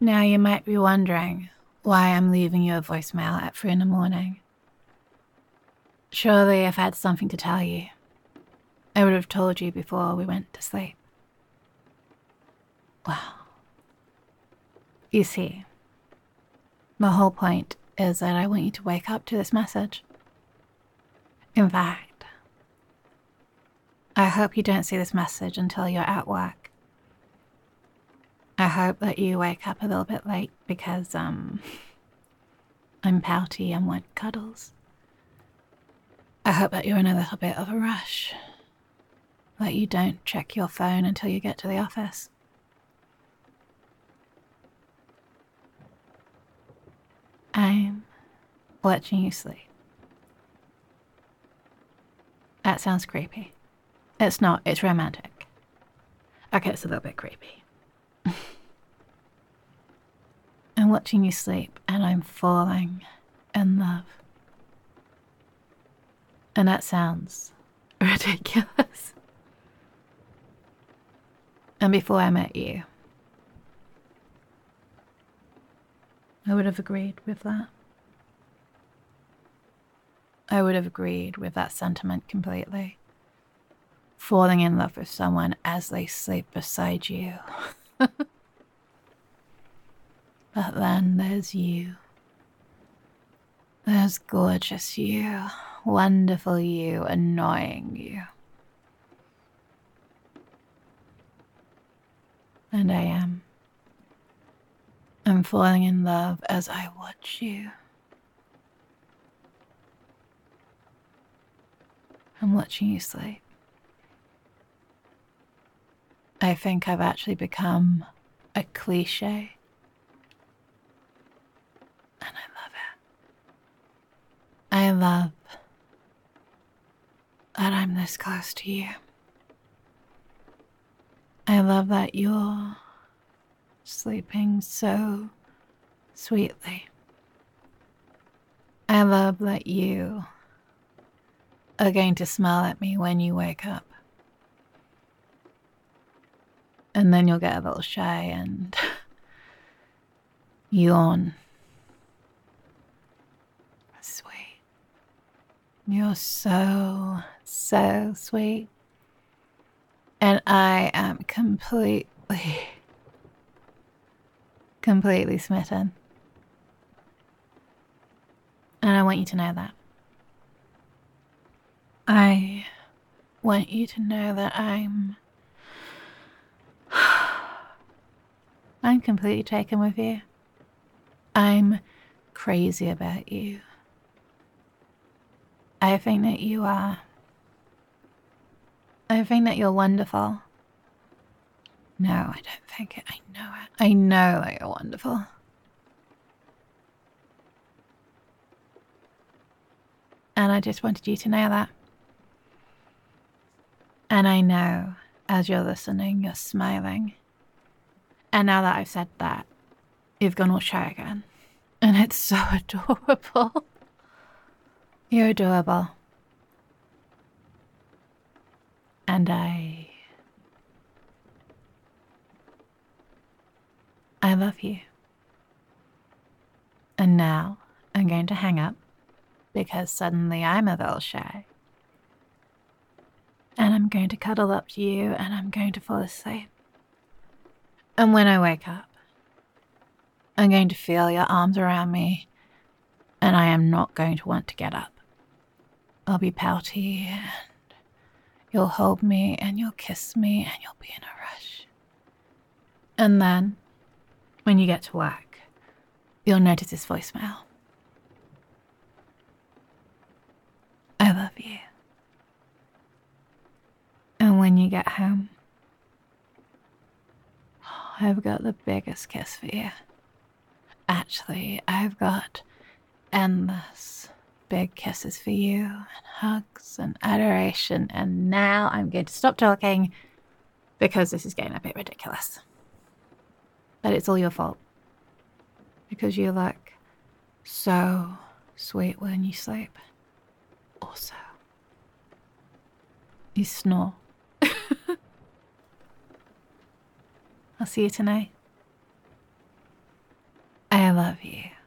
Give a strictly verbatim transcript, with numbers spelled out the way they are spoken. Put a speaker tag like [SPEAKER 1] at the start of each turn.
[SPEAKER 1] Now you might be wondering why I'm leaving you a voicemail at three in the morning. Surely if I had something to tell you, I would have told you before we went to sleep. Well, you see, the whole point is that I want you to wake up to this message. In fact, I hope you don't see this message until you're at work. I hope that you wake up a little bit late because, um, I'm pouty and want cuddles. I hope that you're in a little bit of a rush, that you don't check your phone until you get to the office. I'm watching you sleep. That sounds creepy. It's not, it's romantic. Okay, it's a little bit creepy. I'm watching you sleep and I'm falling in love. And that sounds ridiculous. And before I met you, I would have agreed with that. I would have agreed with that sentiment completely. Falling in love with someone as they sleep beside you. But then there's you. There's gorgeous you, wonderful you, annoying you. And I am. I'm falling in love as I watch you. I'm watching you sleep. I think I've actually become a cliche. And I love it. I love that I'm this close to you. I love that you're sleeping so sweetly. I love that you are going to smile at me when you wake up. And then you'll get a little shy and yawn. Sweet. You're so, so sweet. And I am completely, completely smitten. And I want you to know that. I want you to know that I'm... I'm completely taken with you. I'm crazy about you. I think that you are. I think that you're wonderful. No, I don't think it. I know it. I know that you're wonderful. And I just wanted you to know that. And I know, as you're listening, you're smiling. And now that I've said that, you've gone all shy again. And it's so adorable. You're adorable. And I... I love you. And now I'm going to hang up because suddenly I'm a little shy. And I'm going to cuddle up to you and I'm going to fall asleep. And when I wake up, I'm going to feel your arms around me and I am not going to want to get up. I'll be pouty and you'll hold me and you'll kiss me and you'll be in a rush. And then, when you get to work, you'll notice this voicemail. I love you. And when you get home, I've got the biggest kiss for you. Actually, I've got endless big kisses for you and hugs and adoration. And now I'm going to stop talking because this is getting a bit ridiculous. But it's all your fault. Because you look so sweet when you sleep. Also, you snore. I'll see you tonight. I love you.